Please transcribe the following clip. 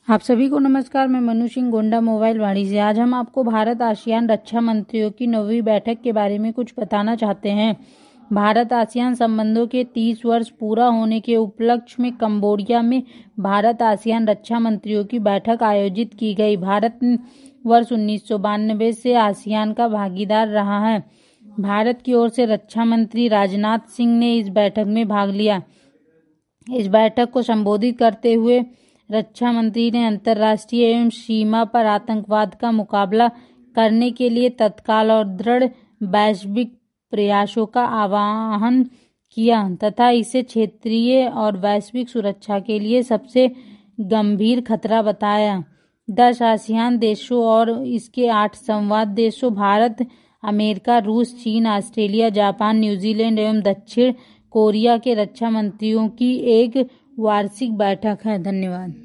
आप सभी को नमस्कार। मैं मनु सिंह गोंडा मोबाइल वाणी से। आज हम आपको भारत आसियान रक्षा मंत्रियों की 9वीं बैठक के बारे में कुछ बताना चाहते हैं। भारत आसियान संबंधों के 30 वर्ष पूरा होने के उपलक्ष्य में कंबोडिया में भारत आसियान रक्षा मंत्रियों की बैठक आयोजित की गई। भारत वर्ष 1992 से आसियान का भागीदार रहा है। भारत की ओर से रक्षा मंत्री राजनाथ सिंह ने इस बैठक में भाग लिया। इस बैठक को संबोधित करते हुए रक्षा मंत्री ने अंतर्राष्ट्रीय एवं सीमा पर आतंकवाद का मुकाबला करने के लिए तत्काल और दृढ़ वैश्विक प्रयासों का आह्वान किया तथा इसे क्षेत्रीय और वैश्विक सुरक्षा के लिए सबसे गंभीर खतरा बताया। 10 आसियान देशों और इसके 8 संवाद देशों भारत, अमेरिका, रूस, चीन, ऑस्ट्रेलिया, जापान, न्यूजीलैंड एवं दक्षिण कोरिया के रक्षा मंत्रियों की एक वार्षिक बैठक है। धन्यवाद।